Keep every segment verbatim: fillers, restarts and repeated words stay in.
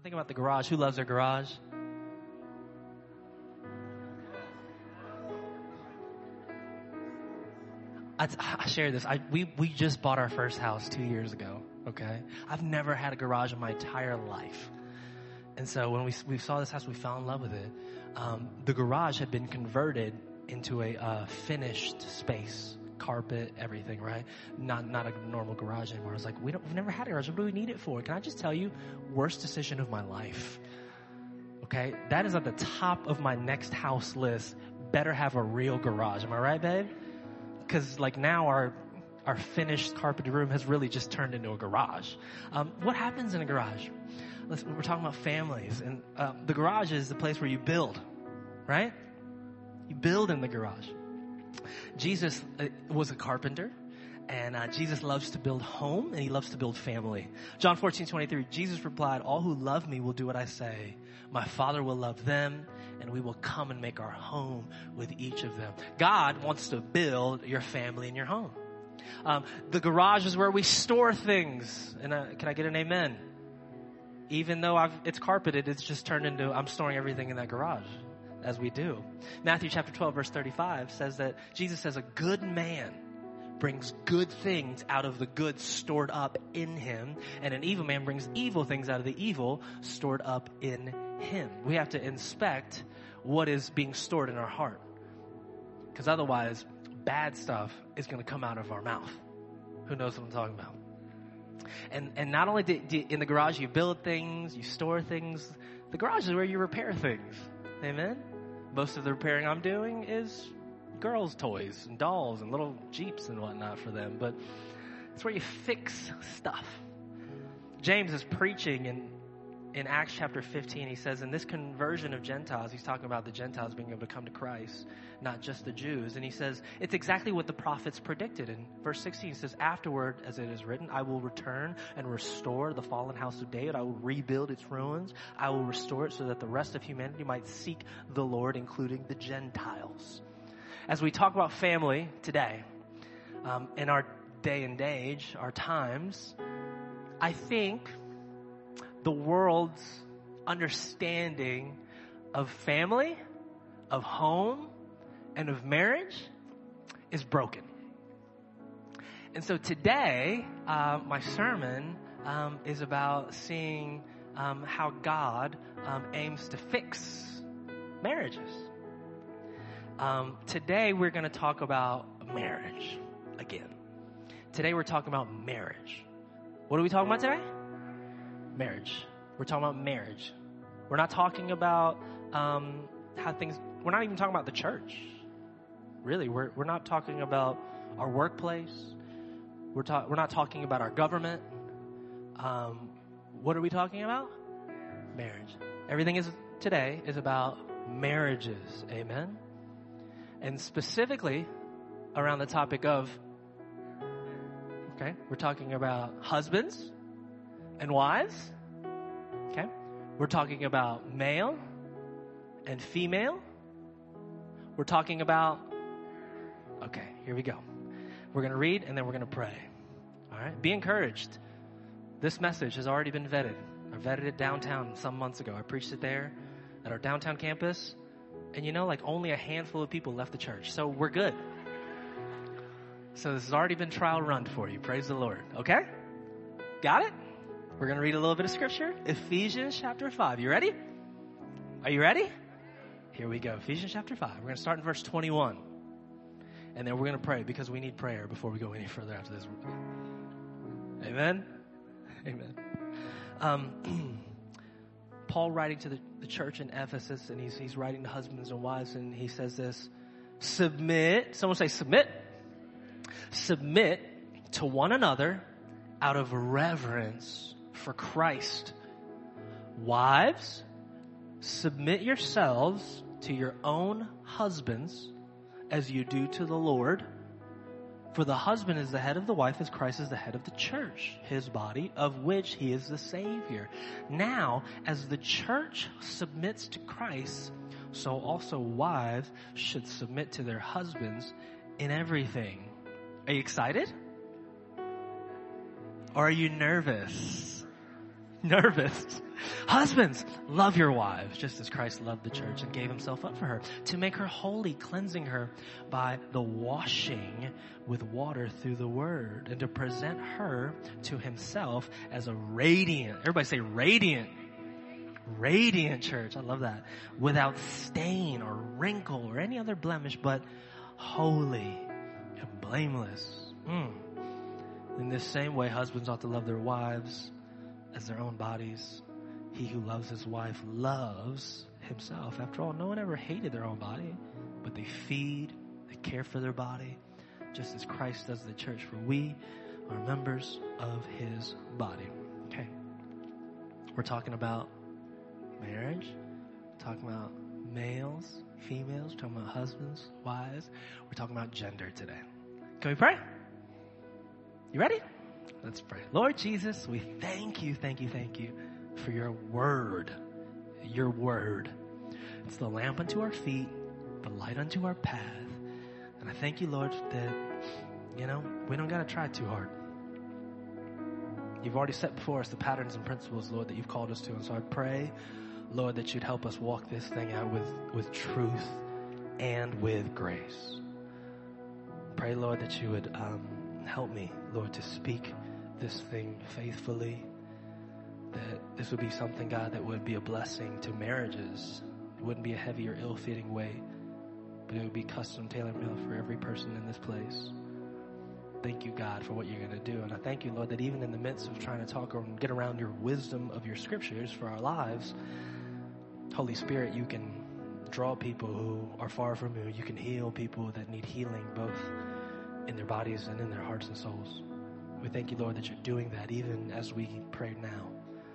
Think about the garage. Who loves their garage? I, I share this. I, we, we just bought our first house two years ago, okay? I've never had a garage in my entire life. And so when we, we saw this house, we fell in love with it. Um, the garage had been converted into a uh, finished space. Carpet, everything, right? Not not a normal garage anymore. I was like, we don't, we've never had a garage. What do we need it for? Can I just tell you, worst decision of my life. Okay? That is at the top of my next house list. Better have a real garage. Am I right, babe? Because like now our our finished carpeted room has really just turned into a garage. Um, what happens in a garage? Let's, we're talking about families. And uh, the garage is the place where you build, right? You build in the garage. Jesus uh, was a carpenter, and uh, Jesus loves to build home, and he loves to build family. John fourteen twenty-three, Jesus replied, all who love me will do what I say. My Father will love them, and we will come and make our home with each of them. God wants to build your family and your home. Um, the garage is where we store things. And uh, can I get an amen? Even though I've, it's carpeted, it's just turned into, I'm storing everything in that garage. As we do. Matthew chapter twelve verse thirty-five says that Jesus says a good man brings good things out of the good stored up in him, and an evil man brings evil things out of the evil stored up in him. We have to inspect what is being stored in our heart, because otherwise bad stuff is going to come out of our mouth. Who knows what I'm talking about? And and not only do, do, in the garage you build things, you store things. The garage is where you repair things. Amen? Most of the repairing I'm doing is girls' toys and dolls and little Jeeps and whatnot for them. But it's where you fix stuff. James is preaching in, in Acts chapter fifteen. He says, in this conversion of Gentiles, he's talking about the Gentiles being able to come to Christ, not just the Jews. And he says, it's exactly what the prophets predicted. In verse sixteen, he says, afterward, as it is written, I will return and restore the fallen house of David. I will rebuild its ruins. I will restore it so that the rest of humanity might seek the Lord, including the Gentiles. As we talk about family today, um, in our day and age, our times, I think the world's understanding of family, of home, and of marriage is broken. And so today, uh, my sermon um, is about seeing um, how God um, aims to fix marriages. Um, today, we're going to talk about marriage again. Today, we're talking about marriage. What are we talking about today? Marriage. We're talking about marriage. We're not talking about um, how things, we're not even talking about the church. Really, we're we're not talking about our workplace. We're ta- we're not talking about our government. Um, what are we talking about? Marriage. Everything is today is about marriages. Amen. And specifically around the topic of, okay, we're talking about husbands and wives. Okay, we're talking about male and female. We're talking about, okay, here we go. We're going to read and then we're going to pray. All right, be encouraged. This message has already been vetted. I vetted it downtown some months ago. I preached it there at our downtown campus. And you know, like only a handful of people left the church. So we're good. So this has already been trial run for you. Praise the Lord. Okay? Got it? We're going to read a little bit of scripture. Ephesians chapter five. You ready? Are you ready? Here we go. Ephesians chapter five. We're going to start in verse twenty-one. And then we're going to pray because we need prayer before we go any further after this. Amen? Amen. Um, Paul writing to the, the church in Ephesus, and he's, he's writing to husbands and wives, and he says this, submit, someone say submit, submit to one another out of reverence for Christ. Wives, submit yourselves to your own husbands as you do to the Lord. For the husband is the head of the wife as Christ is the head of the church, his body, of which he is the Savior. Now, as the church submits to Christ, so also wives should submit to their husbands in everything. Are you excited? Or are you nervous? nervous. Husbands, love your wives, just as Christ loved the church and gave himself up for her, to make her holy, cleansing her by the washing with water through the word, and to present her to himself as a radiant, everybody say radiant, radiant church. I love that. Without stain or wrinkle or any other blemish, but holy and blameless. Mm. In this same way, husbands ought to love their wives as their own bodies. He who loves his wife loves himself. After all, no one ever hated their own body, but they feed, they care for their body, just as Christ does the church, for we are members of his body. Okay. We're talking about marriage. We're talking about males, females. We're talking about husbands, wives. We're talking about gender today. Can we pray? You ready? Let's pray. Lord Jesus, we thank you, thank you, thank you for your word. Your word. It's the lamp unto our feet, the light unto our path. And I thank you, Lord, that, you know, we don't got to try too hard. You've already set before us the patterns and principles, Lord, that you've called us to. And so I pray, Lord, that you'd help us walk this thing out with, with truth and with grace. Pray, Lord, that you would um, help me, Lord, to speak this thing faithfully, that this would be something, God, that would be a blessing to marriages. It wouldn't be a heavy or ill-fitting way, but it would be custom tailor-made for every person in this place. Thank you, God, for what you're going to do. And I thank you, Lord, that even in the midst of trying to talk or get around your wisdom of your scriptures for our lives, Holy Spirit, you can draw people who are far from you. You can heal people that need healing, both in their bodies and in their hearts and souls. We thank you, Lord, that you're doing that even as we pray now.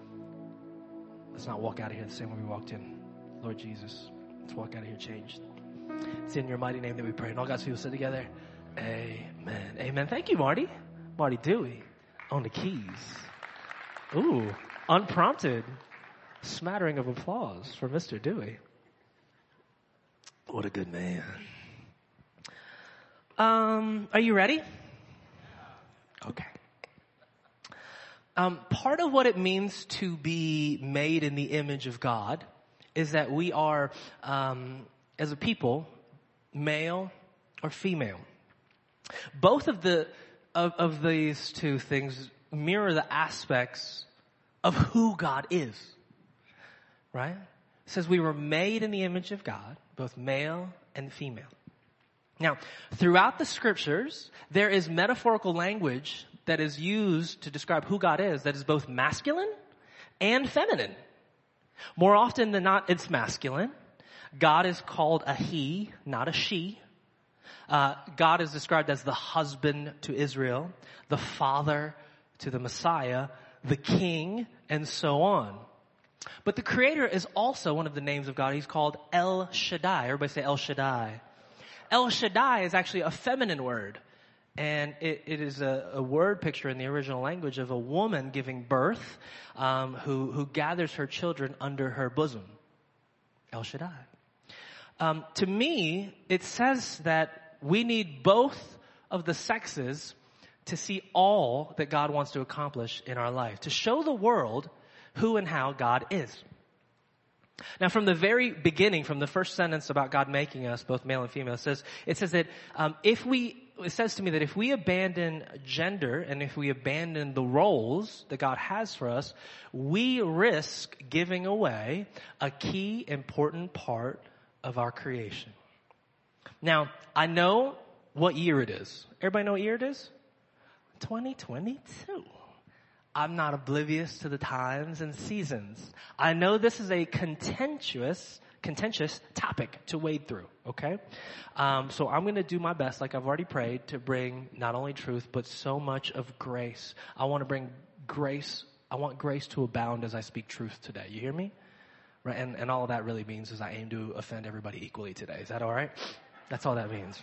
Let's not walk out of here the same way we walked in. Lord Jesus, let's walk out of here changed. It's in your mighty name that we pray. And all God's people sit together. Amen. Amen. Thank you, Marty. Marty Dewey on the keys. Ooh, unprompted smattering of applause for Mister Dewey. What a good man. Um, are you ready? Okay. Um, part of what it means to be made in the image of God is that we are, um, as a people, male or female. Both of the of, of these two things mirror the aspects of who God is, right? It says we were made in the image of God, both male and female. Now, throughout the scriptures, there is metaphorical language that is used to describe who God is that is both masculine and feminine. More often than not, it's masculine. God is called a he, not a she. Uh, God is described as the husband to Israel, the father to the Messiah, the king, and so on. But the Creator is also one of the names of God. He's called El Shaddai. Everybody say El Shaddai. El Shaddai is actually a feminine word. And it, it is a, a word picture in the original language of a woman giving birth, um, who, who gathers her children under her bosom. El Shaddai. Um, to me, it says that we need both of the sexes to see all that God wants to accomplish in our life, to show the world who and how God is. Now, from the very beginning, from the first sentence about God making us, both male and female, it says, it says that um, if we, it says to me that if we abandon gender and if we abandon the roles that God has for us, we risk giving away a key important part of our creation. Now, I know what year it is. Everybody know what year it is? twenty twenty-two. I'm not oblivious to the times and seasons. I know this is a contentious, contentious topic to wade through, okay? Um, so I'm going to do my best, like I've already prayed, to bring not only truth, but so much of grace. I want to bring grace. I want grace to abound as I speak truth today. You hear me? Right? And, and all that really means is I aim to offend everybody equally today. Is that all right? That's all that means.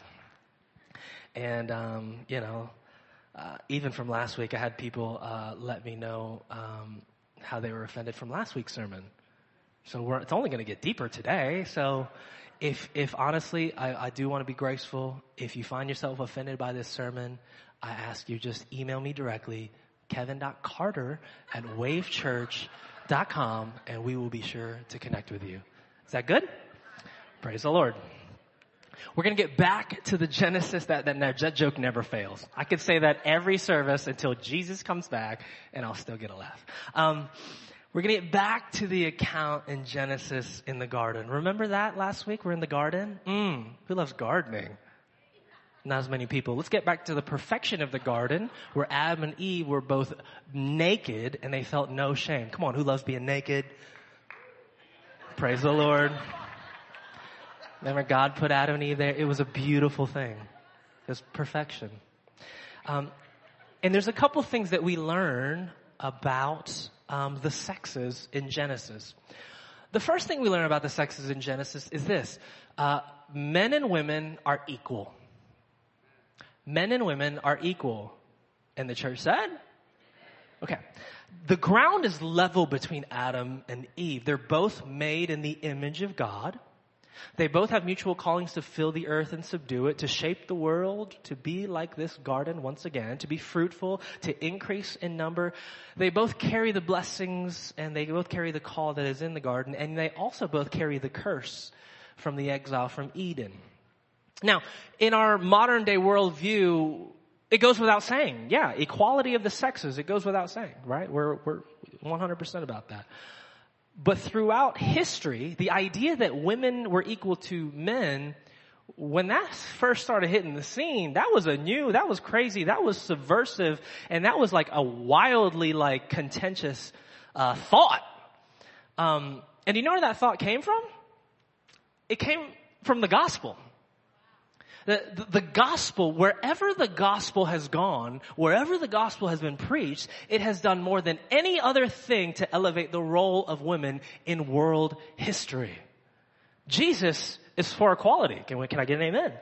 And, um, you know, uh, even from last week, I had people uh, let me know um, how they were offended from last week's sermon. So we're, it's only going to get deeper today. So if, if honestly, I, I do want to be graceful. If you find yourself offended by this sermon, I ask you just email me directly. kevin dot carter at wave church dot com, and we will be sure to connect with you. Is that good? Praise the Lord. We're going to get back to the Genesis. That, that, that joke never fails. I could say that every service until Jesus comes back, and I'll still get a laugh. Um, we're going to get back to the account in Genesis in the garden. Remember that last week? We're in the garden? Mm, who loves gardening? Not as many people. Let's get back to the perfection of the garden, where Adam and Eve were both naked, and they felt no shame. Come on, who loves being naked? Praise the Lord. Remember, God put Adam and Eve there. It was a beautiful thing. It was perfection. Um, and there's a couple things that we learn about um, the sexes in Genesis. The first thing we learn about the sexes in Genesis is this. Uh, men and women are equal. Men and women are equal. And the church said? Okay. The ground is level between Adam and Eve. They're both made in the image of God. They both have mutual callings to fill the earth and subdue it, to shape the world, to be like this garden once again, to be fruitful, to increase in number. They both carry the blessings, and they both carry the call that is in the garden, and they also both carry the curse from the exile from Eden. Now, in our modern day worldview, it goes without saying. Yeah, equality of the sexes, it goes without saying, right? We're, we're one hundred percent about that. But throughout history, the idea that women were equal to men, when that first started hitting the scene, that was a new, that was crazy, that was subversive, and that was like a wildly like contentious uh, thought. Um, and you know where that thought came from? It came from the gospel. The, the, the gospel, wherever the gospel has gone, wherever the gospel has been preached, it has done more than any other thing to elevate the role of women in world history. Jesus is for equality. Can, we, can I get an amen?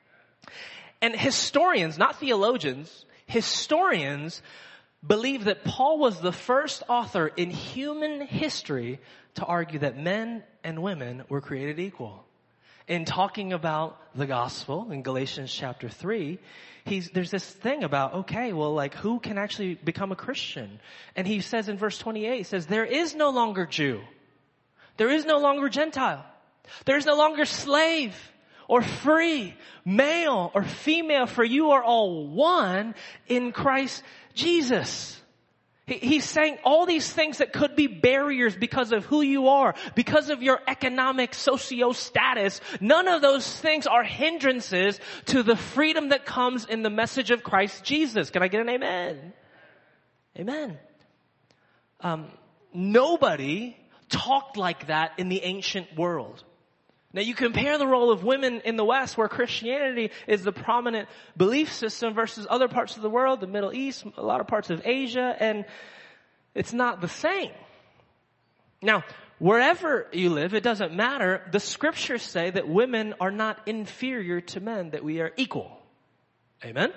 And historians, not theologians, historians believe that Paul was the first author in human history to argue that men and women were created equal. In talking about the gospel in Galatians chapter three, he's, there's this thing about, okay, well, like, who can actually become a Christian? And he says in verse twenty-eight, he says, there is no longer Jew. There is no longer Gentile. There is no longer slave or free, male or female, for you are all one in Christ Jesus. He's saying all these things that could be barriers because of who you are, because of your economic socio-status. None of those things are hindrances to the freedom that comes in the message of Christ Jesus. Can I get an amen? Amen. Um, nobody talked like that in the ancient world. Now you compare the role of women in the West, where Christianity is the prominent belief system, versus other parts of the world, the Middle East, a lot of parts of Asia, and it's not the same. Now, wherever you live, it doesn't matter. The scriptures say that women are not inferior to men, that we are equal. Amen?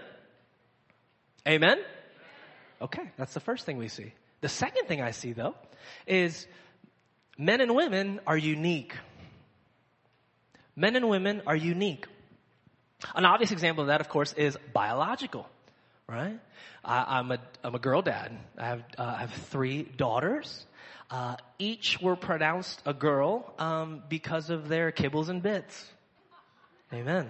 Amen? Okay, that's the first thing we see. The second thing I see, though, is men and women are unique. Men and women are unique. An obvious example of that, of course, is biological, right? I, I'm a I'm a girl dad. I have uh, I have three daughters. Uh, each were pronounced a girl um, because of their kibbles and bits. Amen.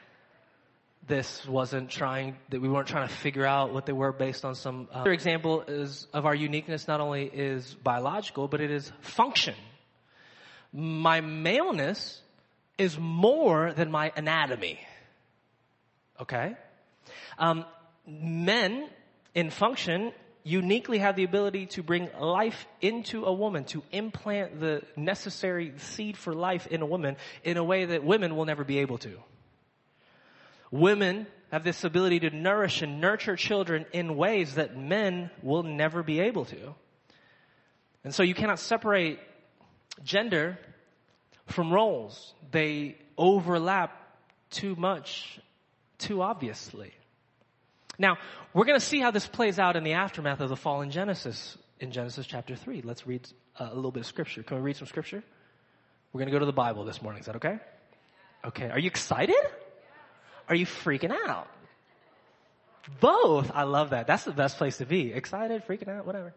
This wasn't trying that we weren't trying to figure out what they were based on some. Uh, other example is of our uniqueness. Not only is biological, but it is function. My maleness is more than my anatomy. Okay? Um, men in function uniquely have the ability to bring life into a woman, to implant the necessary seed for life in a woman in a way that women will never be able to. Women have this ability to nourish and nurture children in ways that men will never be able to. And so you cannot separate gender from roles. They overlap too much, too obviously. Now, we're going to see how this plays out in the aftermath of the fall in Genesis, in Genesis chapter three. Let's read uh, a little bit of scripture. Can we read some scripture? We're going to go to the Bible this morning. Is that okay? Okay. Are you excited? Are you freaking out? Both. I love that. That's the best place to be. Excited, freaking out, whatever.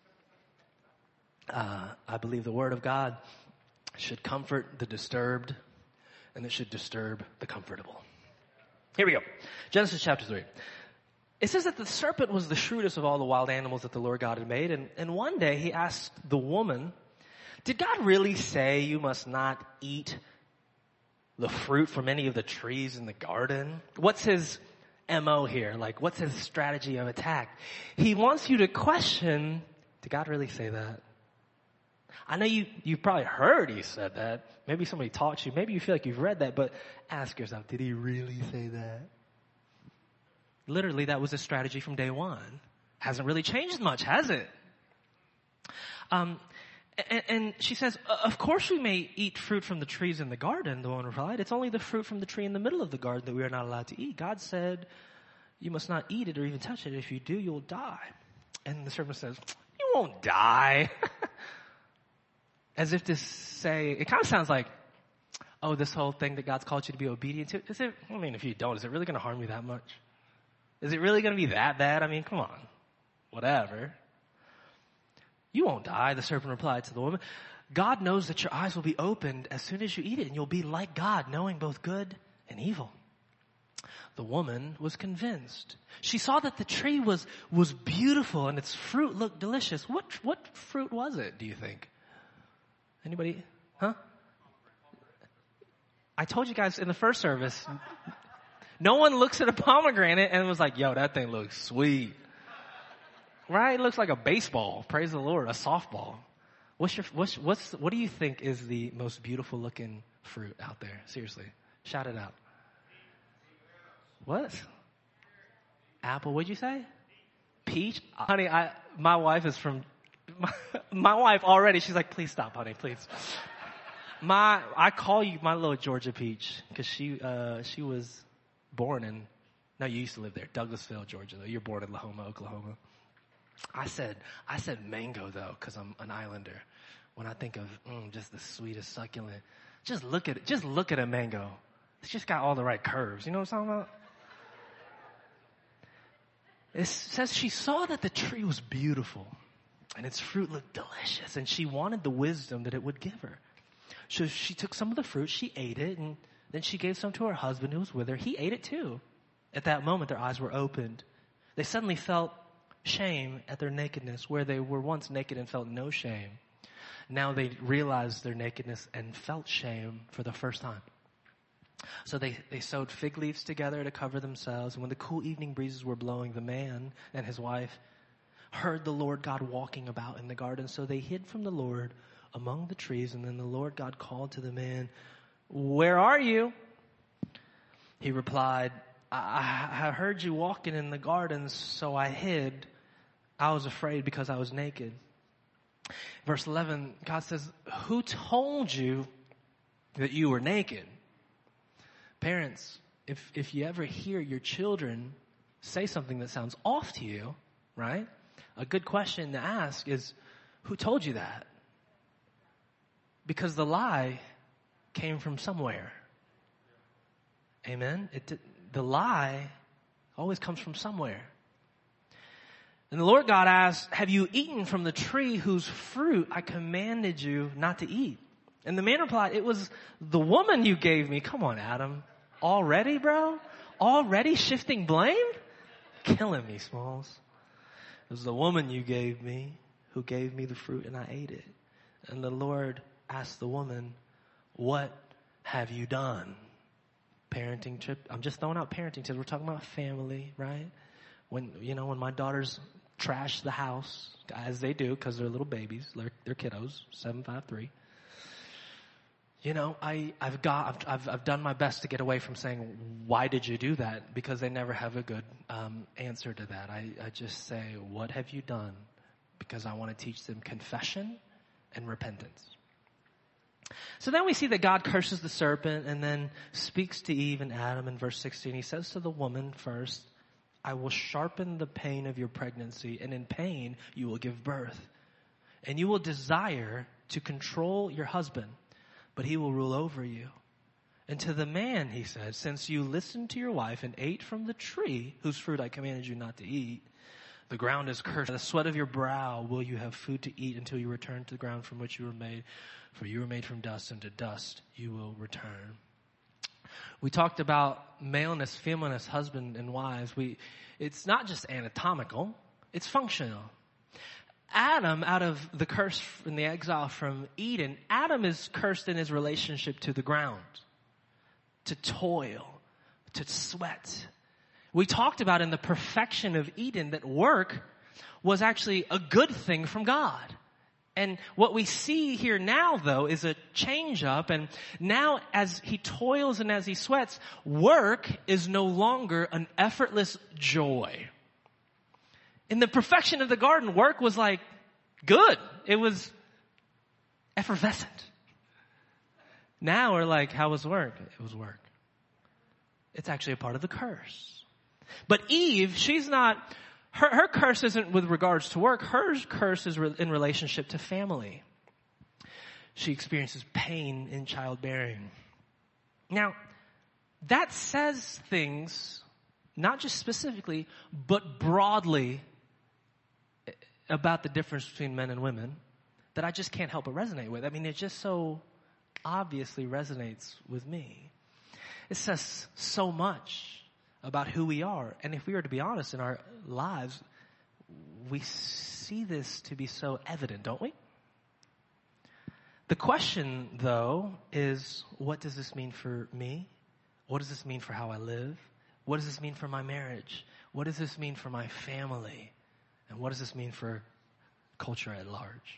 Uh, I believe the word of God should comfort the disturbed, and it should disturb the comfortable. Here we go. Genesis chapter three. It says that the serpent was the shrewdest of all the wild animals that the Lord God had made. And, and one day he asked the woman, did God really say you must not eat the fruit from any of the trees in the garden? What's his M O here? Like, what's his strategy of attack? He wants you to question, did God really say that? I know you, you've probably heard he said that. Maybe somebody taught you. Maybe you feel like you've read that, but ask yourself, did he really say that? Literally, that was a strategy from day one. Hasn't really changed much, has it? Um, and, and she says, of course we may eat fruit from the trees in the garden, the woman replied. It's only the fruit from the tree in the middle of the garden that we are not allowed to eat. God said, you must not eat it or even touch it. If you do, you'll die. And the serpent says, you won't die. As if to say, it kind of sounds like, oh, this whole thing that God's called you to be obedient to, is it, I mean, if you don't, is it really going to harm you that much? Is it really going to be that bad? I mean, come on. Whatever. You won't die, the serpent replied to the woman. God knows that your eyes will be opened as soon as you eat it, and you'll be like God, knowing both good and evil. The woman was convinced. She saw that the tree was, was beautiful and its fruit looked delicious. What, what fruit was it, do you think? Anybody? Huh? I told you guys in the first service, no one looks at a pomegranate and was like, yo, that thing looks sweet. Right? It looks like a baseball. Praise the Lord. A softball. What's your, what's, what's, what do you think is the most beautiful looking fruit out there? Seriously. Shout it out. What? Apple, what'd you say? Peach? Honey, I, my wife is from, my, my wife already, she's like, please stop, honey, please. My, I call you my little Georgia peach because she, uh, she was born in, no, you used to live there, Douglasville, Georgia, though. You're born in Lahoma, Oklahoma. I said, I said mango though, cause I'm an islander. When I think of, mm, just the sweetest succulent, just look at it, just look at a mango. It's just got all the right curves. You know what I'm talking about? It says she saw that the tree was beautiful and its fruit looked delicious and she wanted the wisdom that it would give her. So she took some of the fruit, she ate it, and then she gave some to her husband who was with her. He ate it too. At that moment, their eyes were opened. They suddenly felt shame at their nakedness, where they were once naked and felt no shame. Now they realized their nakedness and felt shame for the first time. So they, they sewed fig leaves together to cover themselves. And when the cool evening breezes were blowing, the man and his wife heard the Lord God walking about in the garden. So they hid from the Lord among the trees. And then the Lord God called to the man, where are you? He replied, I, I heard you walking in the garden, so I hid. I was afraid because I was naked. Verse eleven, God says, who told you that you were naked? Parents, if, if you ever hear your children say something that sounds off to you, right? A good question to ask is, who told you that? Because the lie came from somewhere. Amen? It, the lie always comes from somewhere. And the Lord God asked, have you eaten from the tree whose fruit I commanded you not to eat? And the man replied, it was the woman you gave me. Come on, Adam. Already, bro? Already shifting blame? Killing me, Smalls. It was the woman you gave me who gave me the fruit and I ate it. And the Lord asked the woman, what have you done? Parenting trip. I'm just throwing out parenting tips. We're talking about family, right? When, you know, when my daughters trash the house, as they do, because they're little babies, they're, they're kiddos, seven, five, three. You know, I, I've got, I've, I've done my best to get away from saying, why did you do that? Because they never have a good, um, answer to that. I, I just say, what have you done? Because I want to teach them confession and repentance. So then we see that God curses the serpent and then speaks to Eve and Adam in verse sixteen. He says to the woman first, I will sharpen the pain of your pregnancy, and in pain you will give birth. And you will desire to control your husband, but he will rule over you. And to the man, he said, since you listened to your wife and ate from the tree whose fruit I commanded you not to eat, the ground is cursed. By the sweat of your brow will you have food to eat until you return to the ground from which you were made. For you were made from dust, and to dust you will return. We talked about maleness, femaleness, husband and wives. We, it's not just anatomical, it's functional. Adam, out of the curse in the exile from Eden, Adam is cursed in his relationship to the ground, to toil, to sweat. We talked about in the perfection of Eden that work was actually a good thing from God. And what we see here now, though, is a change up. And now as he toils and as he sweats, work is no longer an effortless joy. In the perfection of the garden, work was like good. It was effervescent. Now we're like, how was work? It was work. It's actually a part of the curse. But Eve, she's not, her, her curse isn't with regards to work. Her curse is re, in relationship to family. She experiences pain in childbearing. Now, that says things, not just specifically, but broadly about the difference between men and women that I just can't help but resonate with. I mean, it just so obviously resonates with me. It says so much about who we are. And if we were to be honest in our lives, we see this to be so evident, don't we? The question, though, is what does this mean for me? What does this mean for how I live? What does this mean for my marriage? What does this mean for my family? And what does this mean for culture at large?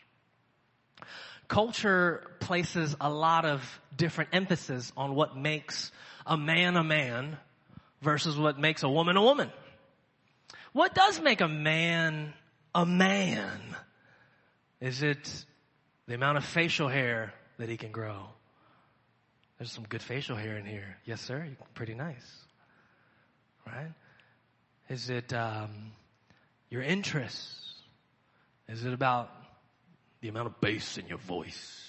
Culture places a lot of different emphasis on what makes a man a man versus what makes a woman a woman. What does make a man a man? Is it the amount of facial hair that he can grow? There's some good facial hair in here. Yes, sir. You're pretty nice. Right? Is it um, your interests? Is it about the amount of bass in your voice?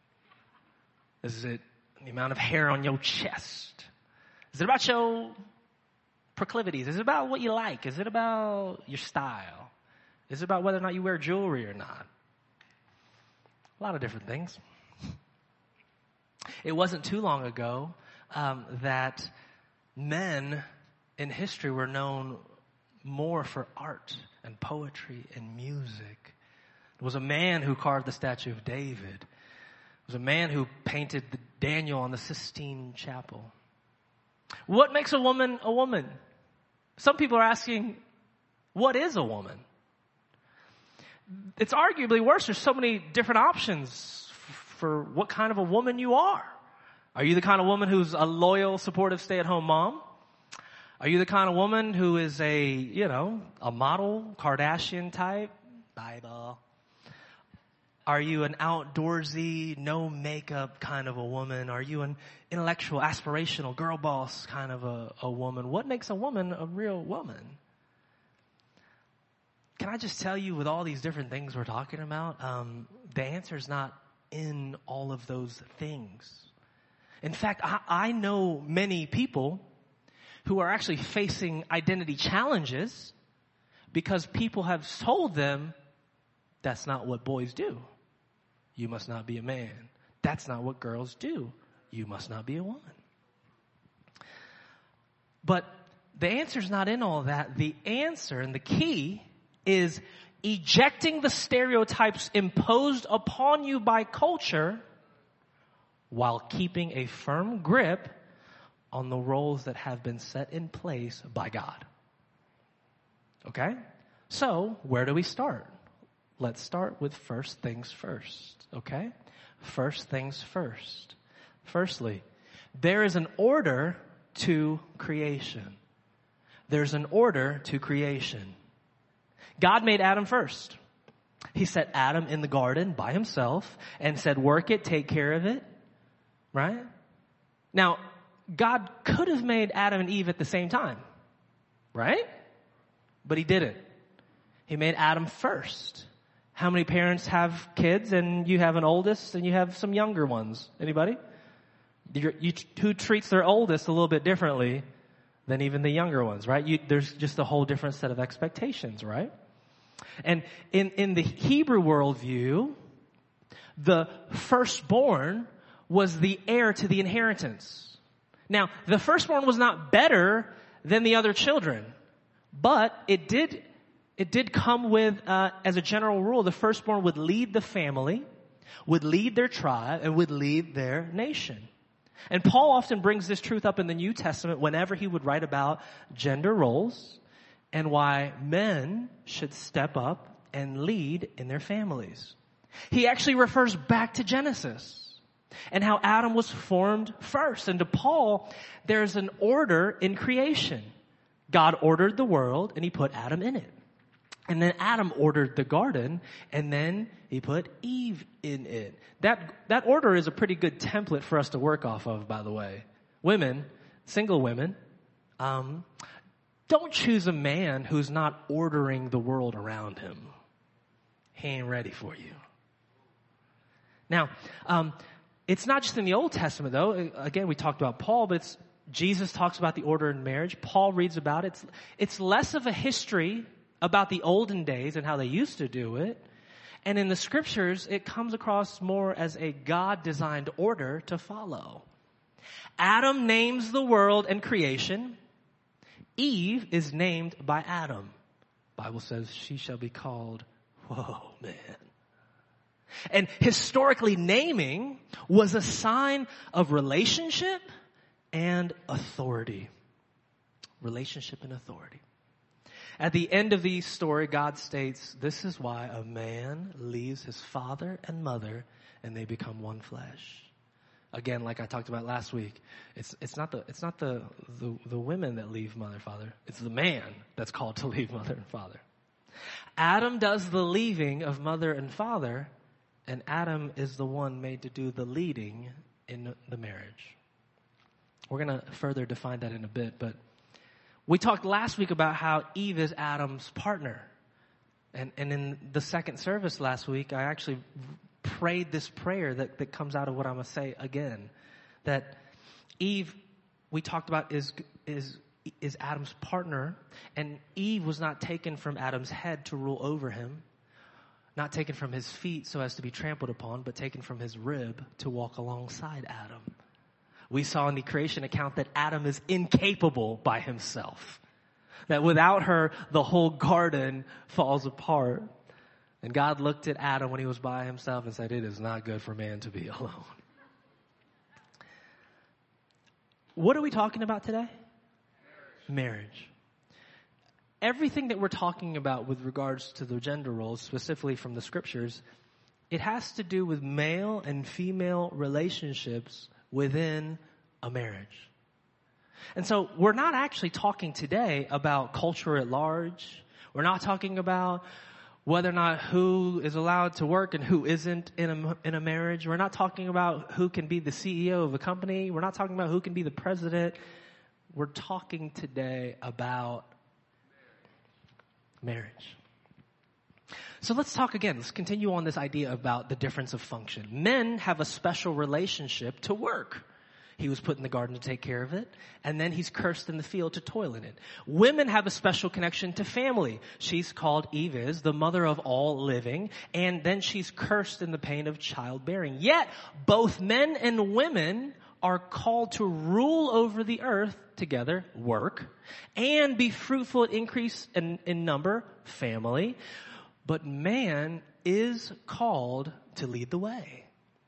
Is it the amount of hair on your chest? Is it about your proclivities? Is it about what you like? Is it about your style? Is it about whether or not you wear jewelry or not? A lot of different things. It wasn't too long ago um, that men in history were known more for art and poetry and music. There was a man who carved the statue of David. There was a man who painted the Daniel on the Sistine Chapel. What makes a woman a woman? Some people are asking, what is a woman? It's arguably worse. There's so many different options for what kind of a woman you are. Are you the kind of woman who's a loyal, supportive, stay-at-home mom? Are you the kind of woman who is a, you know, a model, Kardashian type? Bible. Are you an outdoorsy, no makeup kind of a woman? Are you an intellectual, aspirational, girl boss kind of a, a woman? What makes a woman a real woman? Can I just tell you, with all these different things we're talking about, um, the answer is not in all of those things. In fact, I, I know many people who are actually facing identity challenges because people have told them, that's not what boys do. You must not be a man. That's not what girls do. You must not be a woman. But the answer's not in all that. The answer and the key is ejecting the stereotypes imposed upon you by culture while keeping a firm grip on the roles that have been set in place by God. Okay? So, where do we start? Let's start with first things first, okay? First things first. Firstly, there is an order to creation. There's an order to creation. God made Adam first. He set Adam in the garden by himself and said, work it, take care of it, right? Now, God could have made Adam and Eve at the same time, right? But he didn't. He made Adam first. How many parents have kids and you have an oldest and you have some younger ones? Anybody? You're, you, who treats their oldest a little bit differently than even the younger ones, right? You, there's just a whole different set of expectations, right? And in, in the Hebrew worldview, the firstborn was the heir to the inheritance. Now, the firstborn was not better than the other children, but it did, it did come with, uh, as a general rule, the firstborn would lead the family, would lead their tribe, and would lead their nation. And Paul often brings this truth up in the New Testament whenever he would write about gender roles and why men should step up and lead in their families. He actually refers back to Genesis and how Adam was formed first. And to Paul, there's an order in creation. God ordered the world and he put Adam in it. And then Adam ordered the garden, and then he put Eve in it. That, that order is a pretty good template for us to work off of, by the way. Women, single women, um, don't choose a man who's not ordering the world around him. He ain't ready for you. Now, um, it's not just in the Old Testament, though. Again, we talked about Paul, but it's, Jesus talks about the order in marriage. Paul reads about it. It's, it's less of a history about the olden days and how they used to do it. And in the scriptures, it comes across more as a God-designed order to follow. Adam names the world and creation. Eve is named by Adam. The Bible says she shall be called, whoa, man. And historically, naming was a sign of relationship and authority. Relationship and authority. At the end of the story, God states, this is why a man leaves his father and mother and they become one flesh. Again, like I talked about last week, it's, it's not the, it's not the, the, the women that leave mother and father. It's the man that's called to leave mother and father. Adam does the leaving of mother and father, and Adam is the one made to do the leading in the marriage. We're going to further define that in a bit, but we talked last week about how Eve is Adam's partner. And, and in the second service last week, I actually prayed this prayer that, that comes out of what I'm going to say again. That Eve, we talked about, is, is, is Adam's partner. And Eve was not taken from Adam's head to rule over him. Not taken from his feet so as to be trampled upon, but taken from his rib to walk alongside Adam. We saw in the creation account that Adam is incapable by himself. That without her, the whole garden falls apart. And God looked at Adam when he was by himself and said, it is not good for man to be alone. What are we talking about today? Marriage. Marriage. Everything that we're talking about with regards to the gender roles, specifically from the scriptures, it has to do with male and female relationships within a marriage. And so we're not actually talking today about culture at large. We're not talking about whether or not who is allowed to work and who isn't in a, in a marriage. We're not talking about who can be the C E O of a company. We're not talking about who can be the president. We're talking today about marriage. So let's talk again. Let's continue on this idea about the difference of function. Men have a special relationship to work. He was put in the garden to take care of it, and then he's cursed in the field to toil in it. Women have a special connection to family. She's called Eve is, the mother of all living, and then she's cursed in the pain of childbearing. Yet, both men and women are called to rule over the earth together, work, and be fruitful and increase in, in number, family. But man is called to lead the way.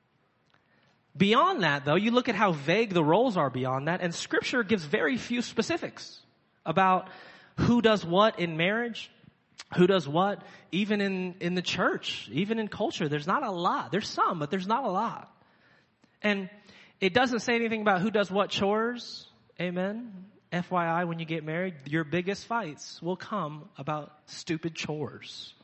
Beyond that, though, you look at how vague the roles are beyond that, and Scripture gives very few specifics about who does what in marriage, who does what even in, in the church, even in culture. There's not a lot. There's some, but there's not a lot. And it doesn't say anything about who does what chores. Amen. F Y I, when you get married, your biggest fights will come about stupid chores.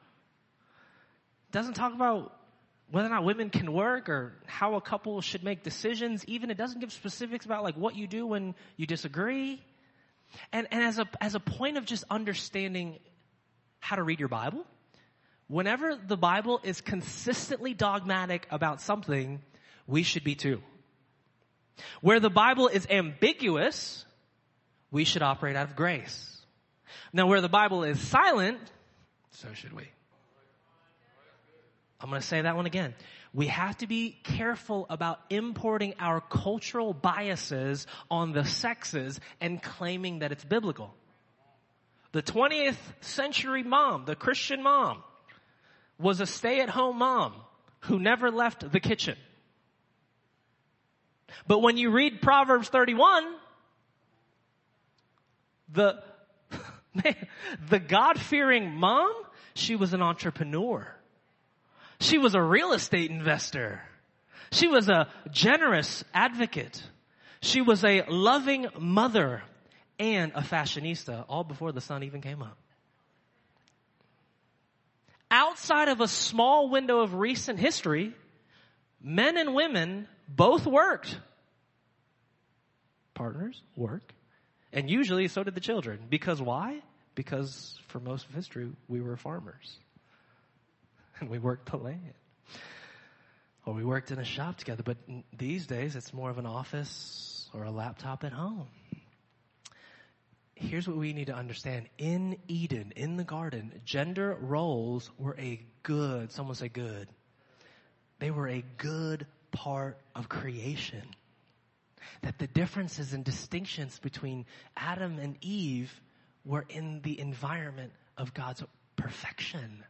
Doesn't talk about whether or not women can work or how a couple should make decisions. Even it doesn't give specifics about like what you do when you disagree. And, and as a, as a point of just understanding how to read your Bible, whenever the Bible is consistently dogmatic about something, we should be too. Where the Bible is ambiguous, we should operate out of grace. Now, where the Bible is silent, so should we. I'm going to say that one again. We have to be careful about importing our cultural biases on the sexes and claiming that it's biblical. The twentieth century mom, the Christian mom, was a stay-at-home mom who never left the kitchen. But when you read Proverbs thirty-one, the, man, the God-fearing mom, she was an entrepreneur. She was a real estate investor. She was a generous advocate. She was a loving mother and a fashionista, all before the sun even came up. Outside of a small window of recent history, men and women both worked. Partners work. And usually so did the children. Because why? Because for most of history, we were farmers. And we worked the land. Or we worked in a shop together. But these days, it's more of an office or a laptop at home. Here's what we need to understand. In Eden, in the garden, gender roles were a good, someone say good. They were a good part of creation. That the differences and distinctions between Adam and Eve were in the environment of God's perfection.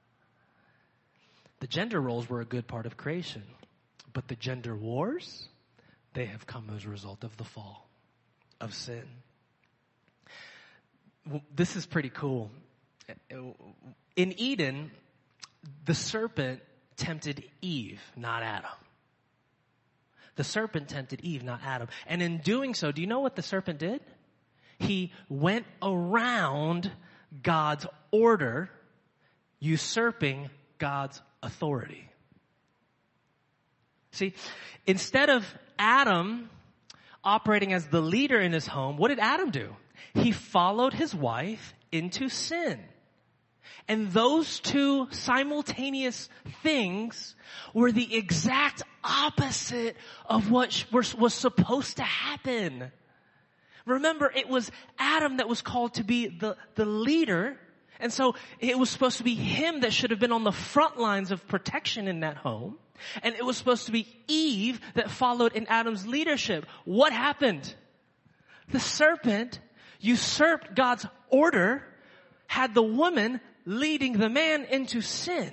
The gender roles were a good part of creation. But the gender wars, they have come as a result of the fall, of sin. This is pretty cool. In Eden, the serpent tempted Eve, not Adam. The serpent tempted Eve, not Adam. And in doing so, do you know what the serpent did? He went around God's order, usurping God's authority. See, instead of Adam operating as the leader in his home, what did Adam do? He followed his wife into sin. And those two simultaneous things were the exact opposite of what was supposed to happen. Remember, it was Adam that was called to be the, the leader. And so it was supposed to be him that should have been on the front lines of protection in that home. And it was supposed to be Eve that followed in Adam's leadership. What happened? The serpent usurped God's order, had the woman leading the man into sin.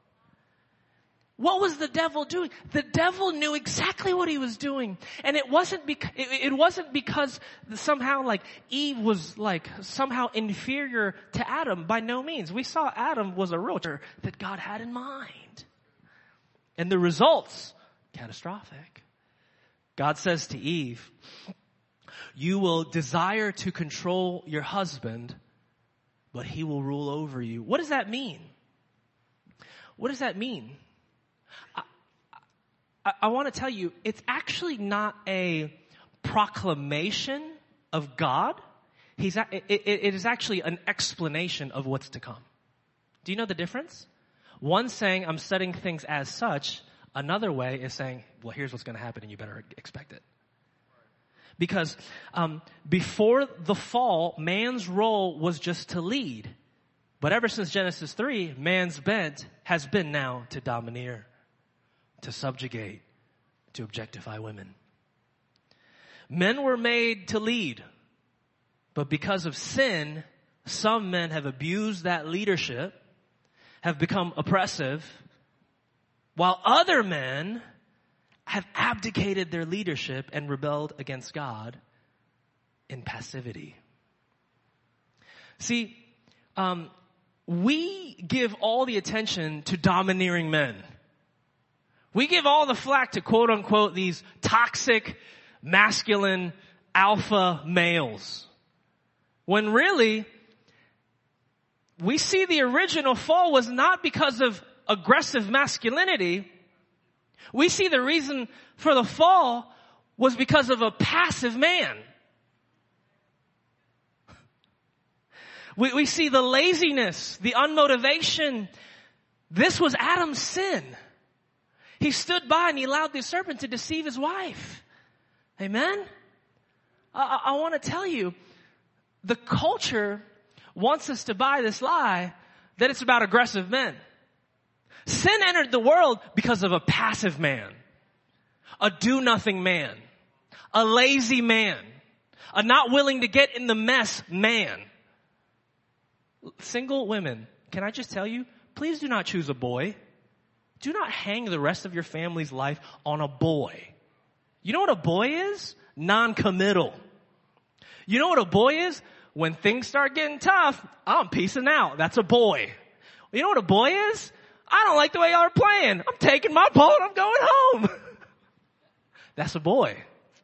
What was the devil doing? The devil knew exactly what he was doing. And it wasn't because, it, it wasn't because somehow like Eve was like somehow inferior to Adam. By no means. We saw Adam was a realtor that God had in mind. And the results, catastrophic. God says to Eve, you will desire to control your husband, but he will rule over you. What does that mean? What does that mean? I, I, I want to tell you, it's actually not a proclamation of God. He's, it, it, it is actually an explanation of what's to come. Do you know the difference? One saying, I'm setting things as such. Another way is saying, well, here's what's going to happen and you better expect it. Because um, before the fall, man's role was just to lead. But ever since Genesis three, man's bent has been now to domineer, to subjugate, to objectify women. Men were made to lead. But because of sin, some men have abused that leadership, have become oppressive, while other men have abdicated their leadership and rebelled against God in passivity. See, um, we give all the attention to domineering men. We give all the flack to quote unquote these toxic, masculine, alpha males. When really, we see the original fall was not because of aggressive masculinity. We see the reason for the fall was because of a passive man. We, we see the laziness, the unmotivation. This was Adam's sin. He stood by and he allowed the serpent to deceive his wife. Amen? I, I want to tell you, the culture wants us to buy this lie that it's about aggressive men. Sin entered the world because of a passive man, a do-nothing man, a lazy man, a not willing to get in the mess man. Single women, can I just tell you, please do not choose a boy. Do not hang the rest of your family's life on a boy. You know what a boy is? Non-committal. You know what a boy is? When things start getting tough, I'm peacing out. That's a boy. You know what a boy is? I don't like the way y'all are playing. I'm taking my ball and I'm going home. That's a boy.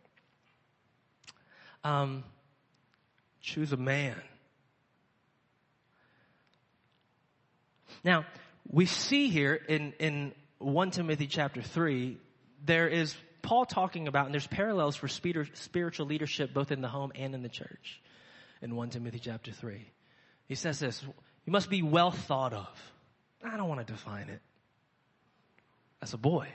Um, choose a man. Now, we see here in, in First Timothy chapter three, there is Paul talking about, and there's parallels for spiritual leadership both in the home and in the church. In First Timothy chapter three, he says this, you must be well thought of. I don't want to define it. That's a boy.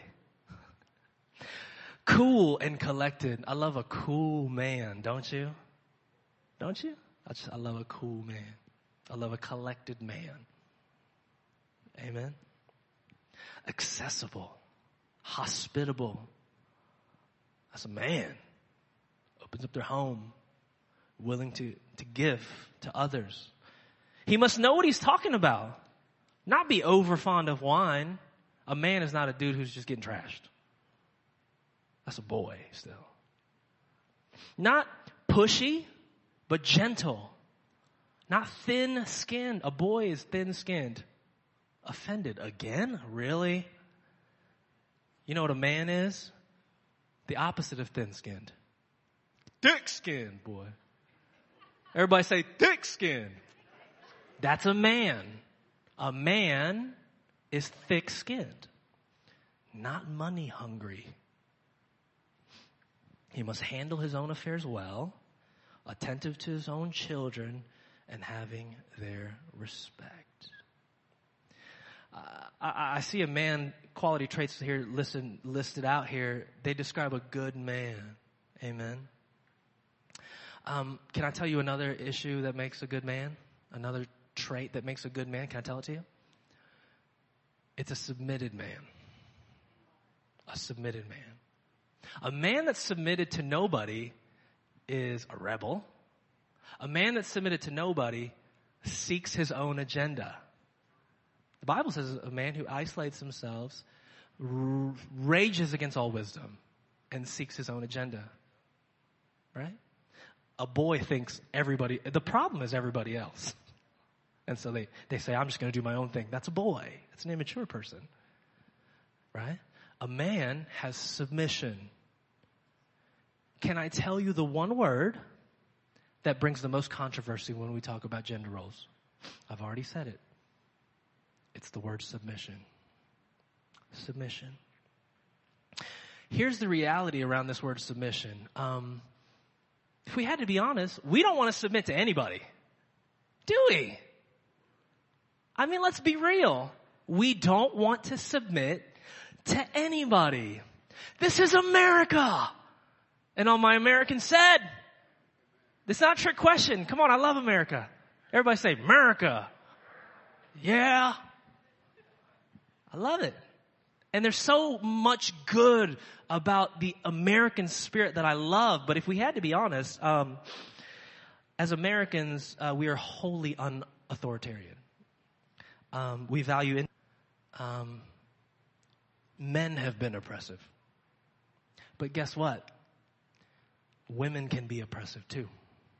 Cool and collected. I love a cool man, don't you? Don't you? I, just, I love a cool man. I love a collected man. Amen. Accessible. Hospitable. That's a man. Opens up their home. Willing to, to give to others. He must know what he's talking about. Not be over fond of wine. A man is not a dude who's just getting trashed. That's a boy still. Not pushy, but gentle. Not thin-skinned. A boy is thin-skinned. Offended again? Really? You know what a man is? The opposite of thin-skinned. Thick-skinned, boy. Everybody say thick-skinned. That's a man. A man is thick-skinned, not money-hungry. He must handle his own affairs well, attentive to his own children, and having their respect. Uh, I, I see a man, quality traits here listen, listed out here. They describe a good man. Amen. Um, can I tell you another issue that makes a good man? Another trait that makes a good man? Can I tell it to you? It's a submitted man. A submitted man. A man that's submitted to nobody is a rebel. A man that's submitted to nobody seeks his own agenda. The Bible says a man who isolates himself r- rages against all wisdom and seeks his own agenda. Right? A boy thinks everybody, the problem is everybody else. And so they, they say, I'm just going to do my own thing. That's a boy. That's an immature person. Right? A man has submission. Can I tell you the one word that brings the most controversy when we talk about gender roles? I've already said it. It's the word submission. Submission. Here's the reality around this word submission. Um, if we had to be honest, we don't want to submit to anybody. Do we? I mean, let's be real. We don't want to submit to anybody. This is America. And all my Americans said, it's not a trick question. Come on, I love America. Everybody say, America. Yeah. I love it. And there's so much good about the American spirit that I love. But if we had to be honest, um, as Americans, uh, we are wholly unauthoritarian. Um, we value, in, um, men have been oppressive. But guess what? Women can be oppressive too.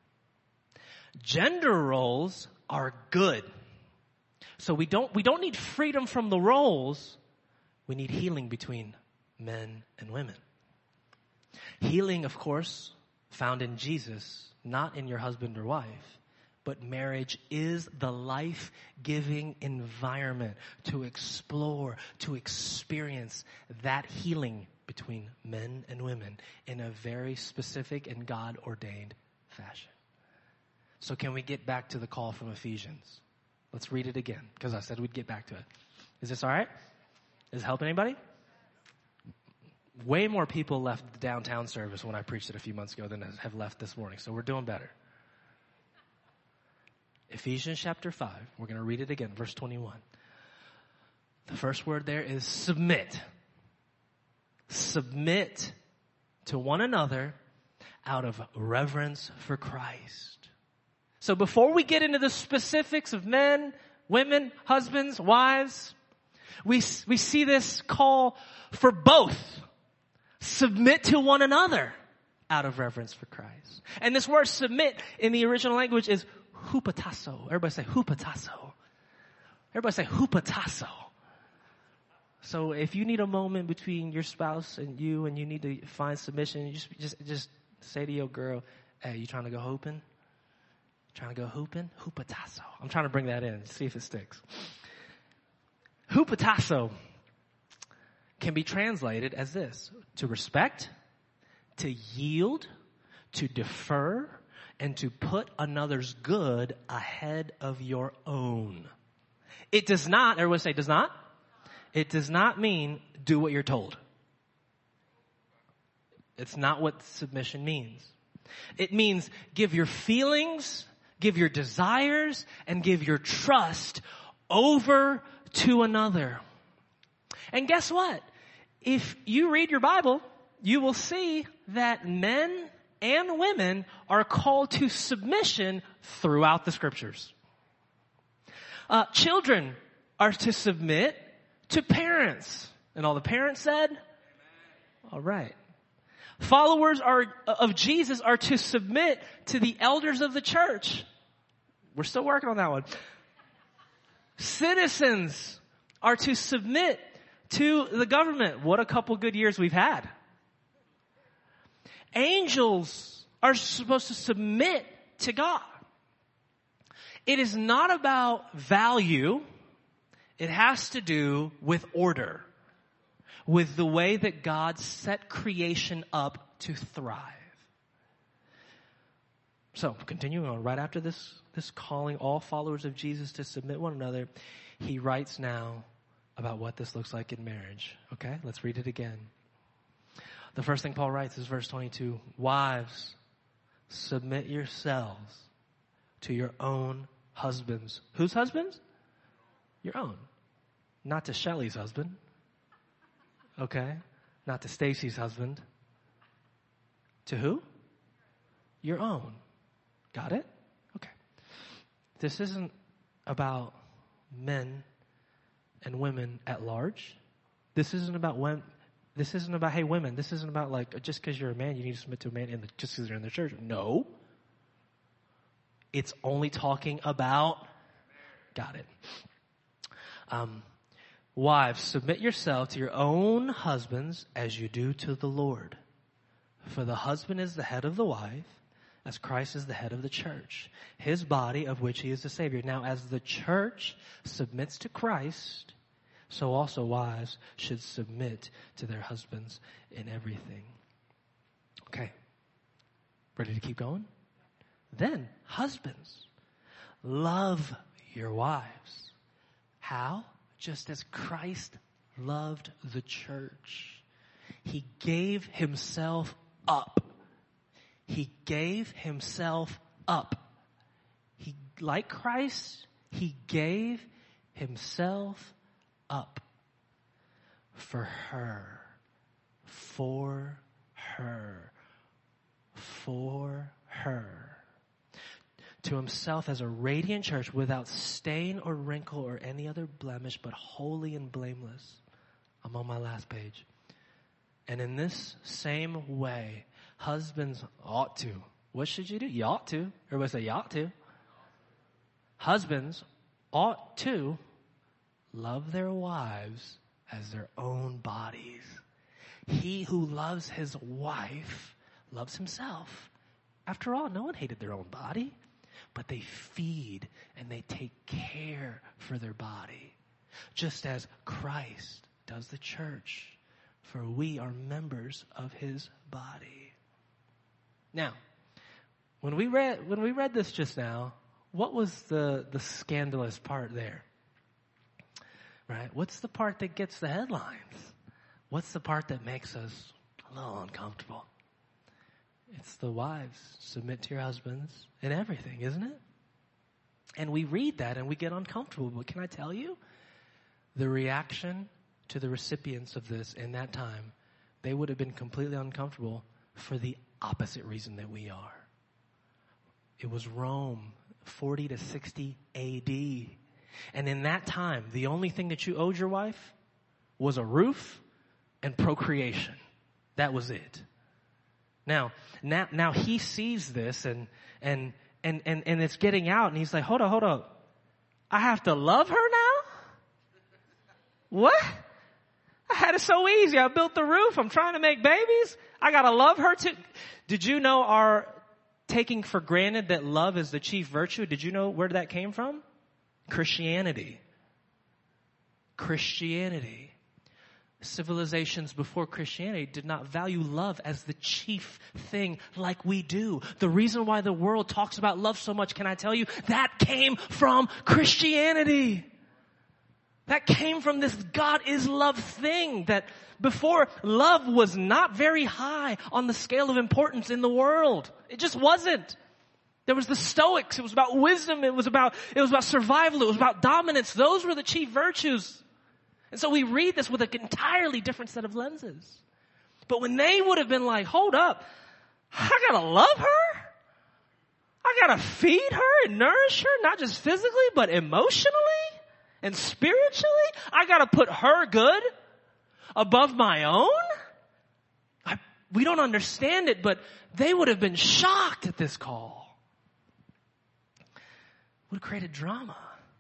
Gender roles are good. So we don't, we don't need freedom from the roles. We need healing between men and women. Healing, of course, found in Jesus, not in your husband or wife. But marriage is the life-giving environment to explore, to experience that healing between men and women in a very specific and God-ordained fashion. So can we get back to the call from Ephesians? Let's read it again, because I said we'd get back to it. Is this all right? Is it helping anybody? way more people left the downtown service when I preached it a few months ago than have left this morning. So we're doing better. Ephesians chapter five. We're going to read it again, verse twenty-one. The first word there is submit. Submit to one another out of reverence for Christ. So before we get into the specifics of men, women, husbands, wives, we, we see this call for both. Submit to one another out of reverence for Christ. And this word submit in the original language is hupatasso. Everybody say hupatasso. Everybody say hupatasso. So if you need a moment between your spouse and you and you need to find submission, you just, just, just say to your girl, hey, you trying to go hooping? Trying to go hooping? Hupatasso. I'm trying to bring that in, see if it sticks. Hupatasso can be translated as this: to respect, to yield, to defer, and to put another's good ahead of your own. It does not, everyone say does not? It does not mean do what you're told. It's not what submission means. It means give your feelings, give your desires, and give your trust over to another. And guess what? If you read your Bible, you will see that men and women are called to submission throughout the scriptures. Uh, children are to submit to parents. And all the parents said? Amen. All right. Followers are, of Jesus are to submit to the elders of the church. We're still working on that one. Citizens are to submit to the government. What a couple good years we've had. Angels are supposed to submit to God. It is not about value. It has to do with order, with the way that God set creation up to thrive. So, continuing on, right after this, this calling all followers of Jesus to submit one another, he writes now about what this looks like in marriage. Okay, let's read it again. The first thing Paul writes is verse twenty-two. Wives, submit yourselves to your own husbands. Whose husbands? Your own. Not to Shelly's husband. Okay? Not to Stacy's husband. To who? Your own. Got it? Okay. This isn't about men and women at large. This isn't about when. This isn't about, hey, women. This isn't about like, just because you're a man, you need to submit to a man in the, just because you're in the church. No. It's only talking about, got it. Um, wives, submit yourself to your own husbands as you do to the Lord. For the husband is the head of the wife, as Christ is the head of the church, his body of which he is the Savior. Now, as the church submits to Christ, so also wives should submit to their husbands in everything. Okay. Ready to keep going? Then, husbands, love your wives. How? Just as Christ loved the church. He gave himself up. He gave himself up. He, like Christ, he gave himself up for her, for her, for her. To himself as a radiant church without stain or wrinkle or any other blemish, but holy and blameless. I'm on my last page. And in this same way, husbands ought to. What should you do? You ought to. Everybody say you ought to. Husbands ought to love their wives as their own bodies. He who loves his wife loves himself. After all, no one hated their own body, but they feed and they take care for their body, just as Christ does the church, for we are members of his body. Now, when we read when we read this just now, what was the, the scandalous part there? Right? What's the part that gets the headlines? what's the part that makes us a little uncomfortable? It's the wives. Submit to your husbands in everything, isn't it? And we read that and we get uncomfortable. But can I tell you, the reaction to the recipients of this in that time, they would have been completely uncomfortable for the opposite reason that we are. It was Rome, forty to sixty A D. And in that time, the only thing that you owed your wife was a roof and procreation. That was it. Now, now, now he sees this and, and, and, and, and it's getting out and he's like, hold on, hold on. I have to love her now? What? I had it so easy. I built the roof. I'm trying to make babies. I gotta love her too. Did you know our taking for granted that love is the chief virtue? Did you know where that came from? Christianity. Christianity. Civilizations before Christianity did not value love as the chief thing like we do. The reason why the world talks about love so much, can I tell you, that came from Christianity. That came from this God is love thing, that before, love was not very high on the scale of importance in the world. It just wasn't. There was the Stoics. It was about wisdom. It was about, it was about survival. It was about dominance. Those were the chief virtues. And so we read this with an entirely different set of lenses. But when they would have been like, hold up, I gotta love her. I gotta feed her and nourish her, not just physically, but emotionally and spiritually. I gotta put her good above my own. I, we don't understand it, but they would have been shocked at this call. Would have created drama.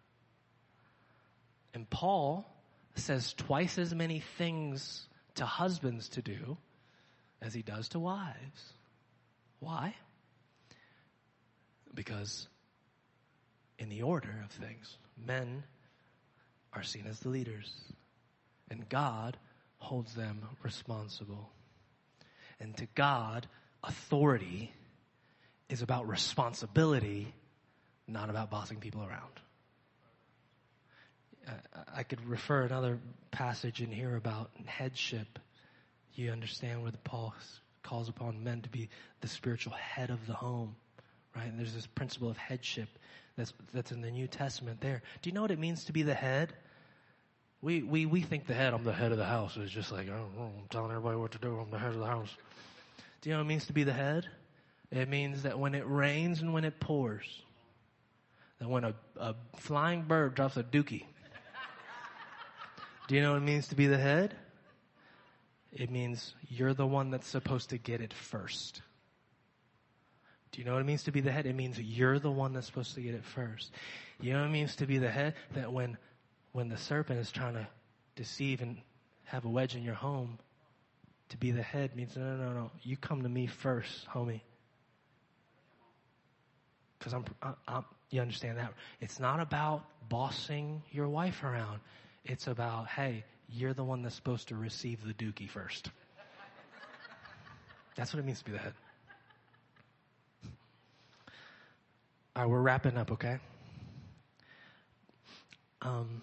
And Paul says twice as many things to husbands to do as he does to wives. Why? Because in the order of things, men are seen as the leaders, and God holds them responsible. And to God, authority is about responsibility, not about bossing people around. I could refer another passage in here about headship. You understand where the Paul calls upon men to be the spiritual head of the home, right? And there's this principle of headship that's that's in the New Testament there. Do you know what it means to be the head? We we we think the head, I'm the head of the house, is just like, I don't know, I'm telling everybody what to do, I'm the head of the house. Do you know what it means to be the head? It means that when it rains and when it pours, that when a, a flying bird drops a dookie, do you know what it means to be the head? It means you're the one that's supposed to get it first. Do you know what it means to be the head? It means you're the one that's supposed to get it first. You know what it means to be the head? That when, when the serpent is trying to deceive and have a wedge in your home, to be the head means, no, no, no, no. You come to me first, homie. Because I'm, I'm, you understand that? It's not about bossing your wife around. It's about, hey, you're the one that's supposed to receive the dookie first. That's what it means to be the head. All right, we're wrapping up, okay? Um,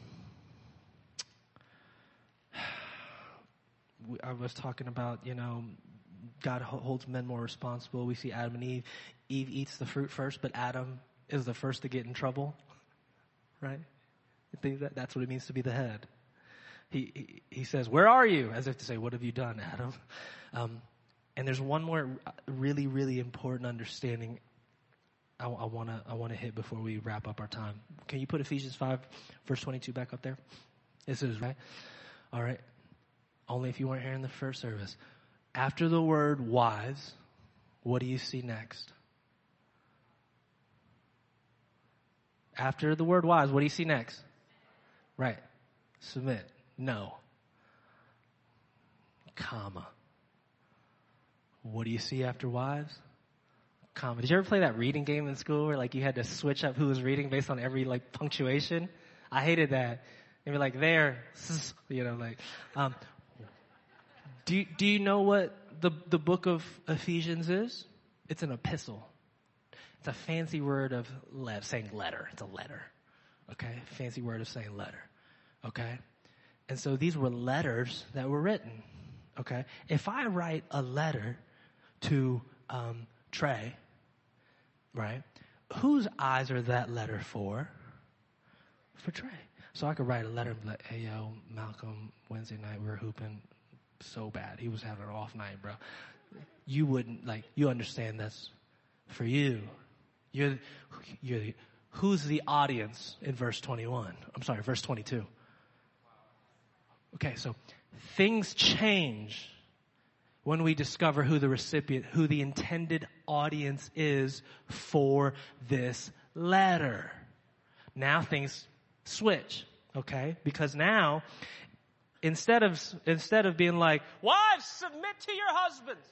we, I was talking about, you know, God holds men more responsible. We see Adam and Eve. Eve eats the fruit first, but Adam is the first to get in trouble, right? I think that that's what it means to be the head. He, he he says, where are you? As if to say, what have you done, Adam? Um, and there's one more really, really important understanding I, I want to I want to hit before we wrap up our time. Can you put Ephesians five, verse twenty-two back up there? This is right. All right. Only if you weren't here in the first service. After the word wives, what do you see next? After the word wives, what do you see next? Right. Submit. No. Comma. What do you see after wives? Comma. Did you ever play that reading game in school where like you had to switch up who was reading based on every like punctuation? I hated that. They were like there, you know, like. Um, do do you know what the the book of Ephesians is? It's an epistle. It's a fancy word of le- saying letter. It's a letter. Okay, fancy word of saying letter. Okay. And so these were letters that were written, okay? If I write a letter to um, Trey, right, whose eyes are that letter for? For Trey. So I could write a letter and be like, hey, yo, Malcolm, Wednesday night we were hooping so bad. He was having an off night, bro. You wouldn't, like, you understand that's for you. You're, you're the, who's the audience in verse twenty-one? I'm sorry, verse twenty-two. Okay, so things change when we discover who the recipient, who the intended audience is for this letter. Now things switch, okay? Because now, instead of instead of being like, wives, submit to your husbands,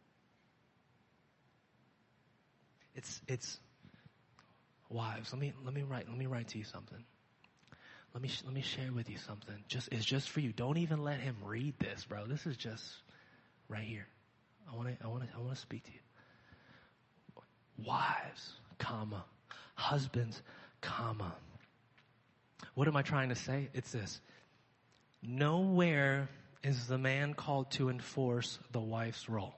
it's it's wives. Let me let me write let me write to you something. Let me let me share with you something. Just it's just for you. Don't even let him read this, bro. This is just right here. I want to I want to I want to speak to you. Wives, comma, husbands, comma. What am I trying to say? It's this. Nowhere is the man called to enforce the wife's role.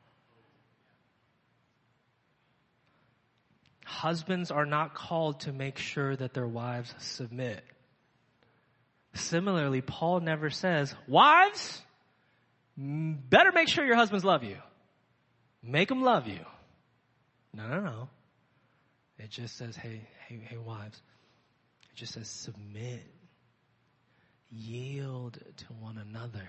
Husbands are not called to make sure that their wives submit. Similarly, Paul never says, wives, better make sure your husbands love you. Make them love you. No, no, no. It just says, hey, hey, hey, wives. It just says submit. Yield to one another.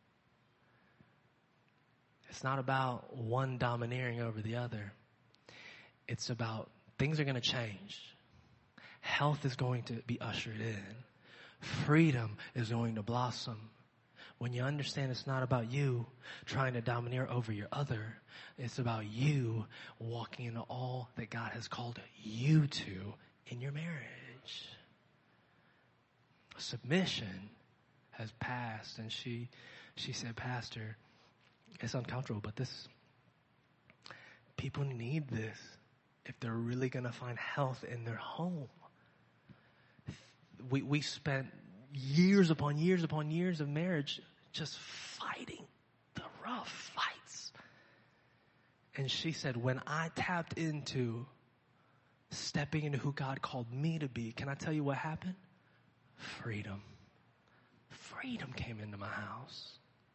It's not about one domineering over the other. It's about things are going to change. Health is going to be ushered in. Freedom is going to blossom. When you understand it's not about you trying to domineer over your other, it's about you walking into all that God has called you to in your marriage. Submission has passed, and she she said, Pastor, it's uncomfortable, but this people need this if they're really going to find health in their home. We we spent years upon years upon years of marriage just fighting the rough fights. And she said, when I tapped into stepping into who God called me to be, can I tell you what happened? Freedom. Freedom came into my house.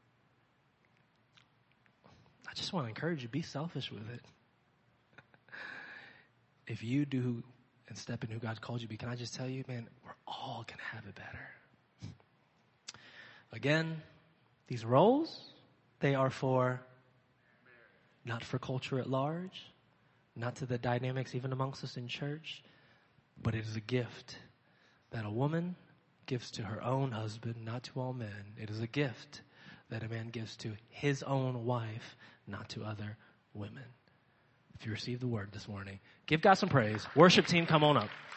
I just want to encourage you, be selfish with it. If you do and step in who God called you to be, can I just tell you, man, we're all going to have it better. Again, these roles, they are for, not for culture at large, not to the dynamics even amongst us in church, but it is a gift that a woman gives to her own husband, not to all men. It is a gift that a man gives to his own wife, not to other women. If you received the word this morning, give God some praise. Worship team, come on up.